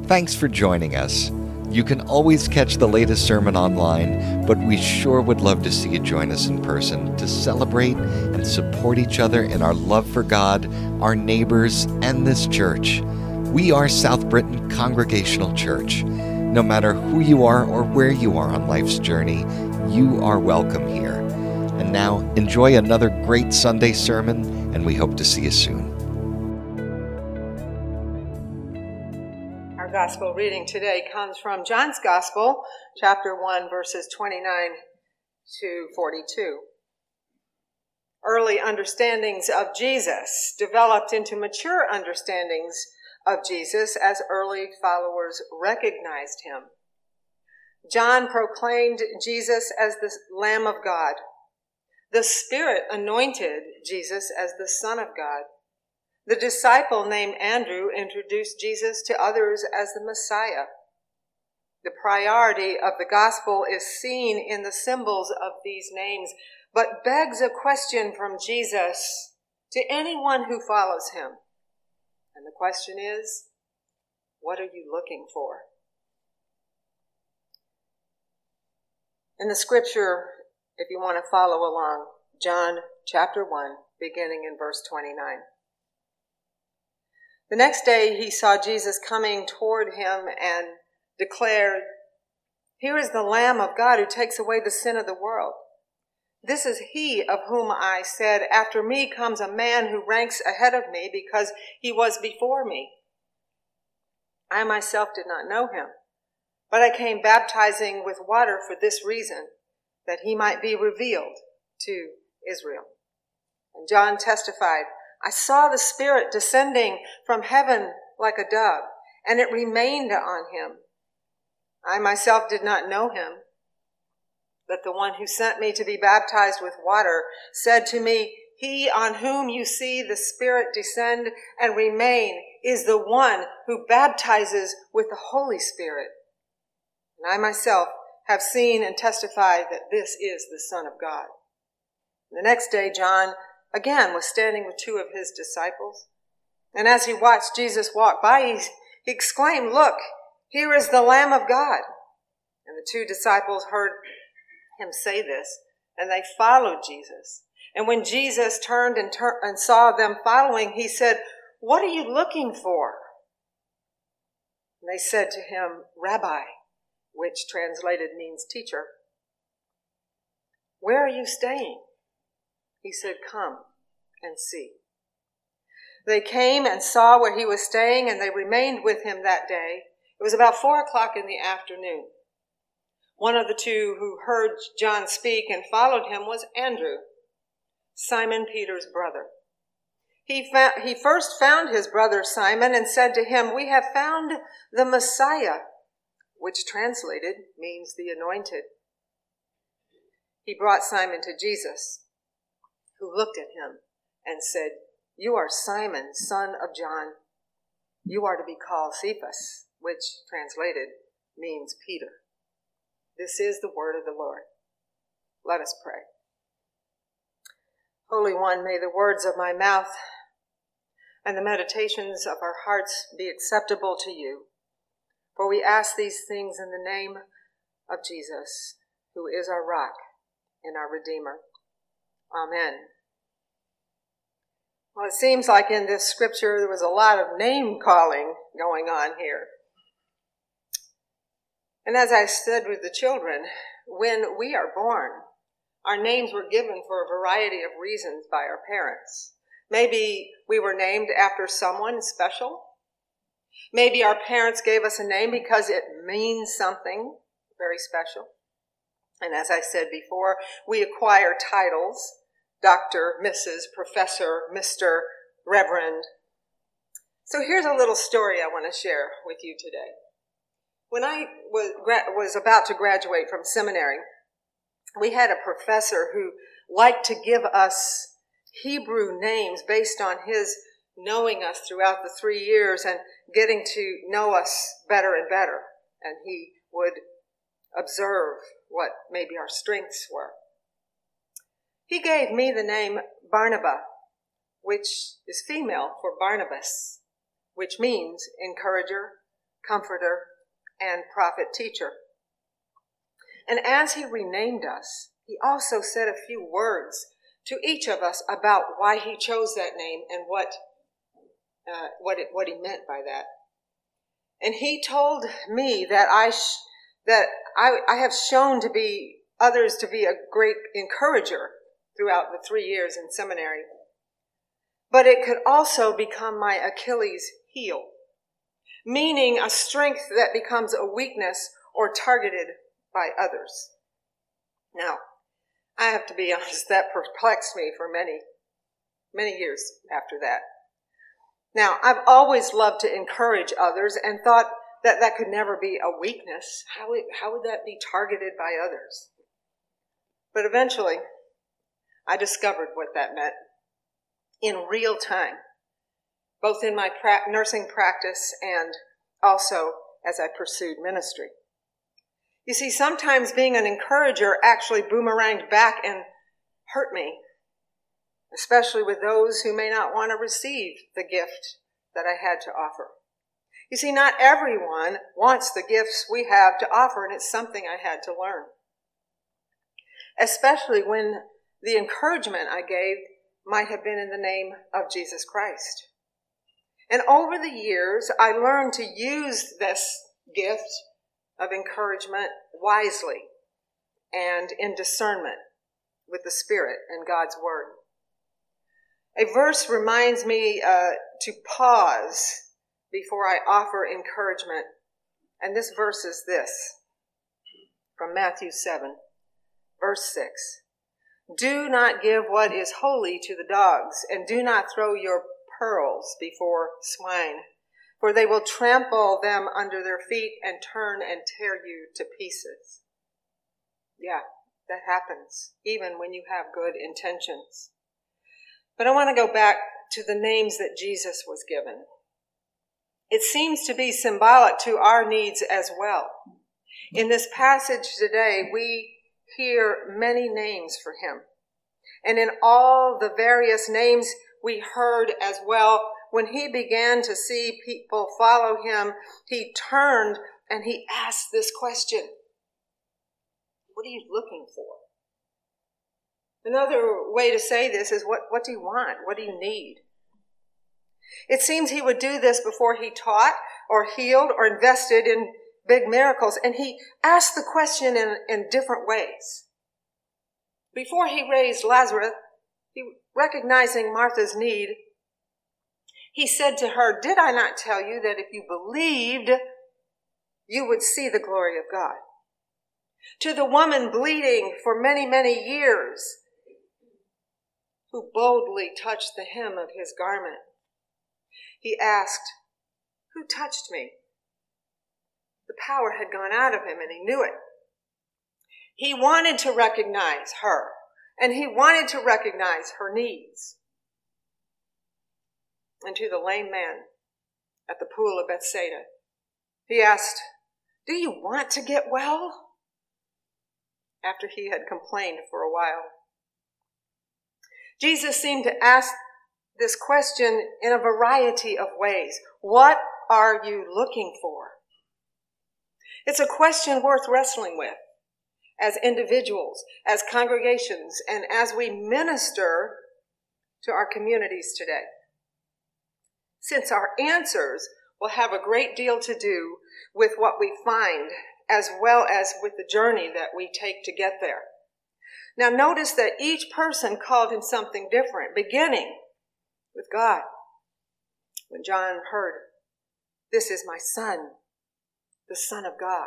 Thanks for joining us. You can always catch the latest sermon online, but we sure would love to see you join us in person to celebrate and support each other in our love for God, our neighbors, and this church. We are South Britain Congregational Church. No matter who you are or where you are on life's journey, you are welcome here. And now, enjoy another great Sunday sermon, and we hope to see you soon. Our gospel reading today comes from John's Gospel, chapter 1, verses 29 to 42. Early understandings of Jesus developed into mature understandings of Jesus as early followers recognized him. John proclaimed Jesus as the Lamb of God. The Spirit anointed Jesus as the Son of God. The disciple named Andrew introduced Jesus to others as the Messiah. The priority of the gospel is seen in the symbols of these names, but begs a question from Jesus to anyone who follows him. And the question is, what are you looking for? In the scripture, if you want to follow along, John chapter 1, beginning in verse 29. The next day he saw Jesus coming toward him and declared, "Here is the Lamb of God who takes away the sin of the world. This is he of whom I said, 'After me comes a man who ranks ahead of me because he was before me.' I myself did not know him, but I came baptizing with water for this reason, that he might be revealed to Israel." And John testified, "I saw the Spirit descending from heaven like a dove, and it remained on him. I myself did not know him, but the one who sent me to be baptized with water said to me, 'He on whom you see the Spirit descend and remain is the one who baptizes with the Holy Spirit.' And I myself have seen and testified that this is the Son of God." The next day, John again was standing with two of his disciples. And as he watched Jesus walk by, he exclaimed, "Look, here is the Lamb of God." And the two disciples heard him say this, and they followed Jesus. And when Jesus turned and saw them following, he said, "What are you looking for?" And they said to him, "Rabbi," which translated means teacher, "where are you staying?" He said, "Come and see." They came and saw where he was staying, and they remained with him that day. It was about 4:00 in the afternoon. One of the two who heard John speak and followed him was Andrew, Simon Peter's brother. He first found his brother Simon and said to him, "We have found the Messiah," which translated means the anointed. He brought Simon to Jesus, who looked at him and said, "You are Simon, son of John. You are to be called Cephas," which translated means Peter. This is the word of the Lord. Let us pray. Holy One, may the words of my mouth and the meditations of our hearts be acceptable to you. For we ask these things in the name of Jesus, who is our rock and our Redeemer. Amen. Well, it seems like in this scripture there was a lot of name calling going on here. And as I said with the children, when we are born, our names were given for a variety of reasons by our parents. Maybe we were named after someone special. Maybe our parents gave us a name because it means something very special. And as I said before, we acquire titles: Dr., Mrs., Professor, Mr., Reverend. So here's a little story I want to share with you today. When I was about to graduate from seminary, we had a professor who liked to give us Hebrew names based on his knowing us throughout the 3 years and getting to know us better and better. And he would observe what maybe our strengths were. He gave me the name Barnabas, which is female for Barnabas, which means encourager, comforter, and prophet teacher. And as he renamed us, he also said a few words to each of us about why he chose that name and what he meant by that. And he told me that I have shown to be others to be a great encourager throughout the 3 years in seminary. But it could also become my Achilles heel, meaning a strength that becomes a weakness or targeted by others. Now, I have to be honest, that perplexed me for many, many years after that. Now, I've always loved to encourage others and thought that could never be a weakness. How would that be targeted by others? But eventually, I discovered what that meant in real time, both in my nursing practice and also as I pursued ministry. You see, sometimes being an encourager actually boomeranged back and hurt me, especially with those who may not want to receive the gift that I had to offer. You see, not everyone wants the gifts we have to offer, and it's something I had to learn. Especially when the encouragement I gave might have been in the name of Jesus Christ. And over the years, I learned to use this gift of encouragement wisely and in discernment with the Spirit and God's Word. A verse reminds me to pause before I offer encouragement, and this verse is this, from Matthew 7, verse 6. Do not give what is holy to the dogs, and do not throw your pearls before swine, for they will trample them under their feet and turn and tear you to pieces. Yeah, that happens, even when you have good intentions. But I want to go back to the names that Jesus was given. It seems to be symbolic to our needs as well. In this passage today, we hear many names for him. And in all the various names we heard as well, when he began to see people follow him, he turned and he asked this question: what are you looking for? Another way to say this is, what do you want? What do you need? It seems he would do this before he taught or healed or invested in big miracles. And he asked the question in different ways. Before he raised Lazarus, recognizing Martha's need, he said to her, "Did I not tell you that if you believed, you would see the glory of God?" To the woman bleeding for many, many years, who boldly touched the hem of his garment, he asked, "Who touched me?" The power had gone out of him, and he knew it. He wanted to recognize her, and he wanted to recognize her needs. And to the lame man at the pool of Bethsaida, he asked, "Do you want to get well?" After he had complained for a while. Jesus seemed to ask this question in a variety of ways. What are you looking for? It's a question worth wrestling with as individuals, as congregations, and as we minister to our communities today. Since our answers will have a great deal to do with what we find, as well as with the journey that we take to get there. Now notice that each person called him something different, beginning with God. When John heard, "This is my son, the Son of God."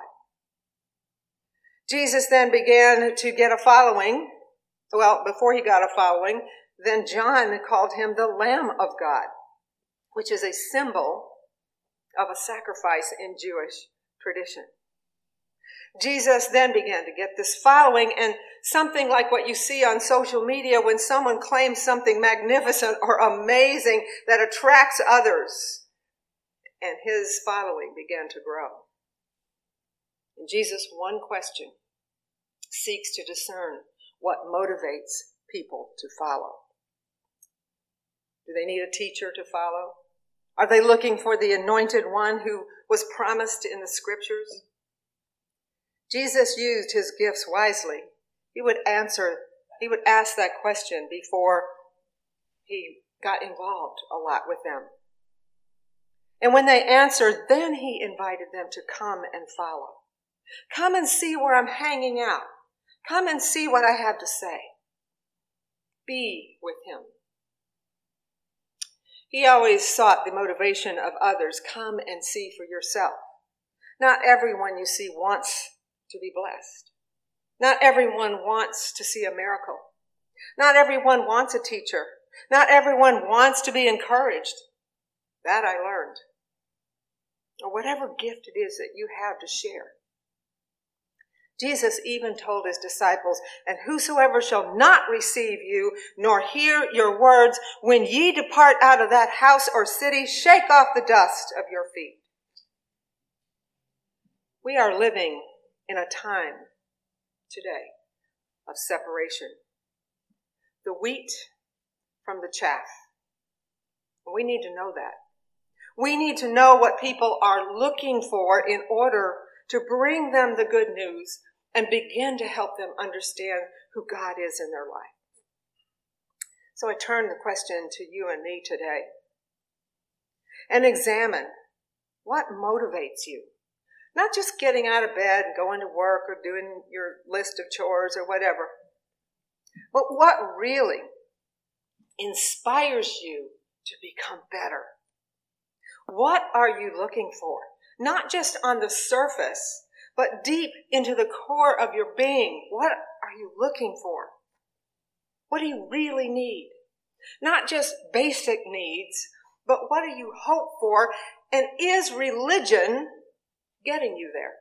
Jesus then began to get a following. Well, before he got a following, then John called him the Lamb of God, which is a symbol of a sacrifice in Jewish tradition. Jesus then began to get this following, and something like what you see on social media when someone claims something magnificent or amazing that attracts others. And his following began to grow. And Jesus' one question seeks to discern what motivates people to follow. Do they need a teacher to follow? Are they looking for the anointed one who was promised in the scriptures? Jesus used his gifts wisely. He would ask that question before he got involved a lot with them. And when they answered, then he invited them to come and follow. Come and see where I'm hanging out. Come and see what I have to say. Be with him. He always sought the motivation of others. Come and see for yourself. Not everyone you see wants to be blessed. Not everyone wants to see a miracle. Not everyone wants a teacher. Not everyone wants to be encouraged. That I learned. Or whatever gift it is that you have to share. Jesus even told his disciples, and whosoever shall not receive you, nor hear your words, when ye depart out of that house or city, shake off the dust of your feet. We are living in a time today of separation. The wheat from the chaff. We need to know that. We need to know what people are looking for in order to bring them the good news and begin to help them understand who God is in their life. So I turn the question to you and me today. And examine what motivates you. Not just getting out of bed and going to work or doing your list of chores or whatever. But what really inspires you to become better? What are you looking for? Not just on the surface, but deep into the core of your being. What are you looking for? What do you really need? Not just basic needs, but what do you hope for? And is religion getting you there?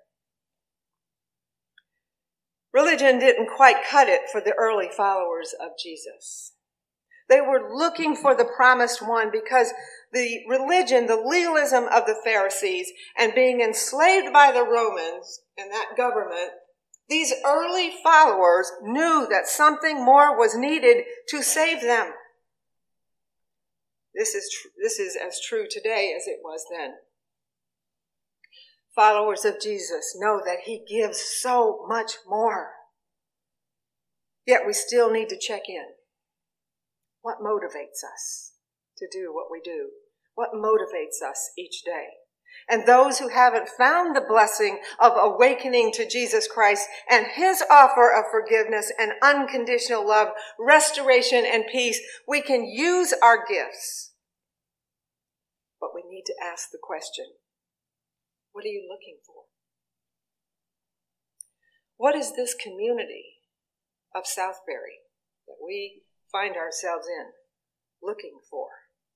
Religion didn't quite cut it for the early followers of Jesus. They were looking for the promised one because the religion, the legalism of the Pharisees, and being enslaved by the Romans and that government, these early followers knew that something more was needed to save them. This is as true today as it was then. Followers of Jesus know that he gives so much more. Yet we still need to check in. What motivates us to do what we do? What motivates us each day? And those who haven't found the blessing of awakening to Jesus Christ and his offer of forgiveness and unconditional love, restoration and peace, we can use our gifts. But we need to ask the question, what are you looking for? What is this community of Southbury that we find ourselves in looking for?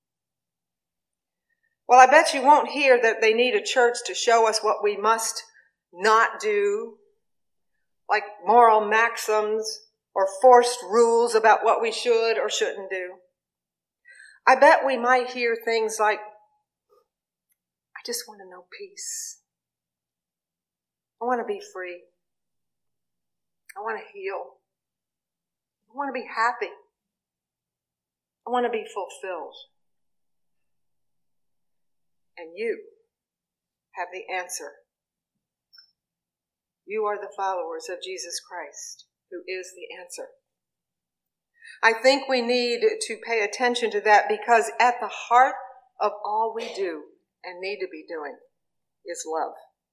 Well, I bet you won't hear that they need a church to show us what we must not do, like moral maxims or forced rules about what we should or shouldn't do. I bet we might hear things like, I just want to know peace. I want to be free. I want to heal. I want to be happy. I want to be fulfilled. And you have the answer. You are the followers of Jesus Christ, who is the answer. I think we need to pay attention to that because at the heart of all we do and need to be doing is love.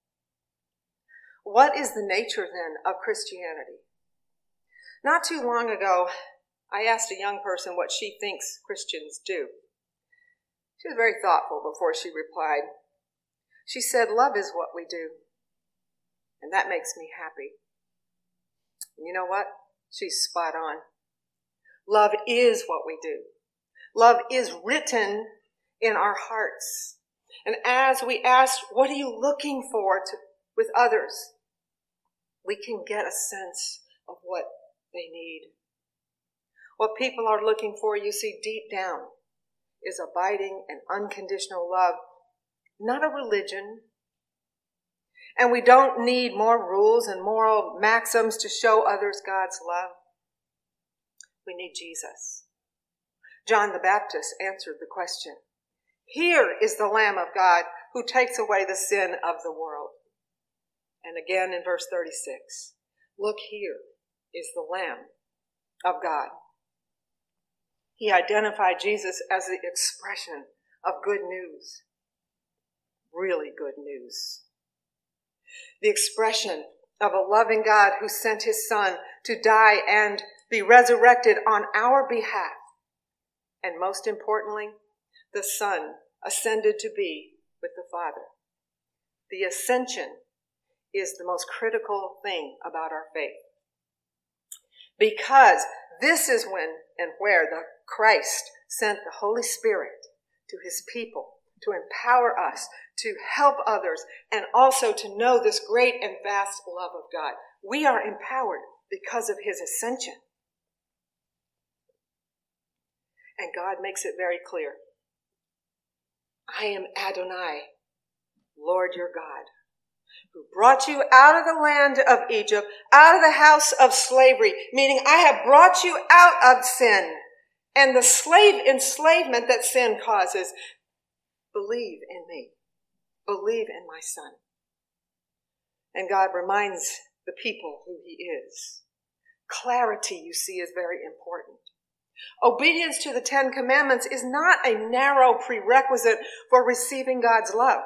What is the nature then of Christianity? Not too long ago, I asked a young person what she thinks Christians do. She was very thoughtful before she replied. She said, love is what we do. And that makes me happy. And you know what? She's spot on. Love is what we do. Love is written in our hearts. And as we ask, what are you looking for with others? We can get a sense of what they need. What people are looking for, you see, deep down, is abiding and unconditional love, not a religion. And we don't need more rules and moral maxims to show others God's love. We need Jesus. John the Baptist answered the question. Here is the Lamb of God who takes away the sin of the world. And again in verse 36, look, here is the Lamb of God. He identified Jesus as the expression of good news. Really good news. The expression of a loving God who sent his Son to die and be resurrected on our behalf. And most importantly, the Son ascended to be with the Father. The ascension is the most critical thing about our faith. Because this is when and where the Christ sent the Holy Spirit to his people to empower us to help others and also to know this great and vast love of God. We are empowered because of his ascension. And God makes it very clear. I am Adonai, Lord your God, who brought you out of the land of Egypt, out of the house of slavery, meaning I have brought you out of sin and the slave enslavement that sin causes. Believe in me. Believe in my Son. And God reminds the people who he is. Clarity, you see, is very important. Obedience to the Ten Commandments is not a narrow prerequisite for receiving God's love,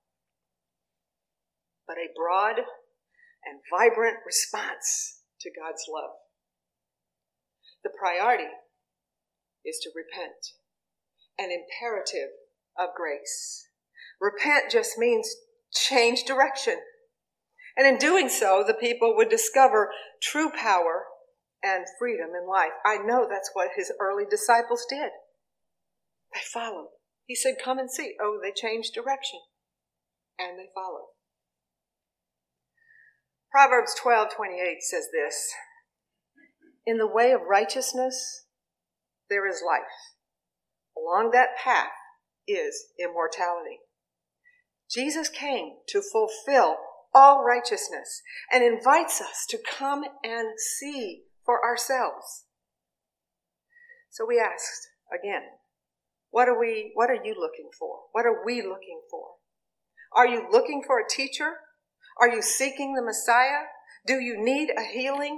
but a broad and vibrant response to God's love. The priority is to repent, an imperative of grace. Repent just means change direction. And in doing so, the people would discover true power and freedom in life. I know that's what his early disciples did. They followed. He said, come and see. Oh, they changed direction. And they followed. Proverbs 12:28 says this, in the way of righteousness, there is life. Along that path is immortality. Jesus came to fulfill all righteousness and invites us to come and see for ourselves. So we asked again, what are you looking for? What are we looking for? Are you looking for a teacher? Are you seeking the Messiah? Do you need a healing?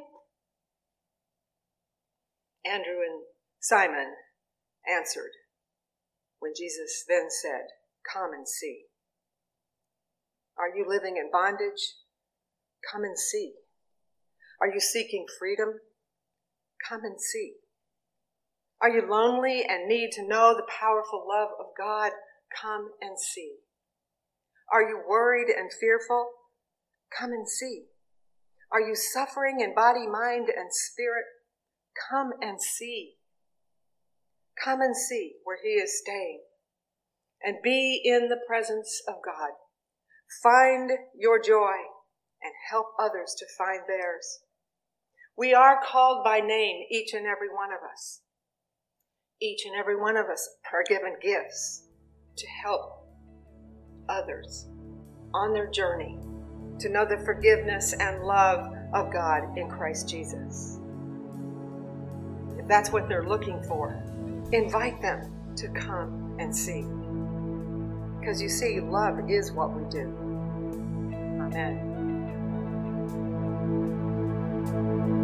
Andrew and Simon answered when Jesus then said, come and see. Are you living in bondage? Come and see. Are you seeking freedom? Come and see. Are you lonely and need to know the powerful love of God? Come and see. Are you worried and fearful? Come and see. Are you suffering in body, mind, and spirit? Come and see. Come and see where he is staying and be in the presence of God. Find your joy and help others to find theirs. We are called by name, each and every one of us. Each and every one of us are given gifts to help others on their journey to know the forgiveness and love of God in Christ Jesus. If that's what they're looking for, invite them to come and see. Because you see, love is what we do. Amen.